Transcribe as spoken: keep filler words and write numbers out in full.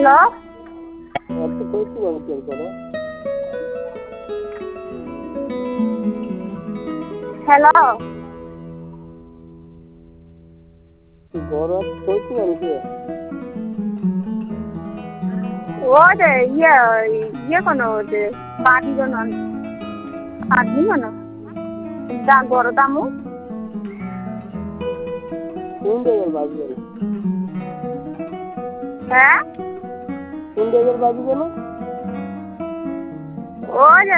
hello আজকে কইছি আমি কি করে হ্যালো গরত কইছি আমি কি ও যে ইয়ে ইয়ে কোনো যে বাড়ি কোনো আদমি কোনো দা গরো দামু কোন জায়গার বাড়ি গেল হ্যাঁ কোন জায়গার বাড়ি গেল ও যে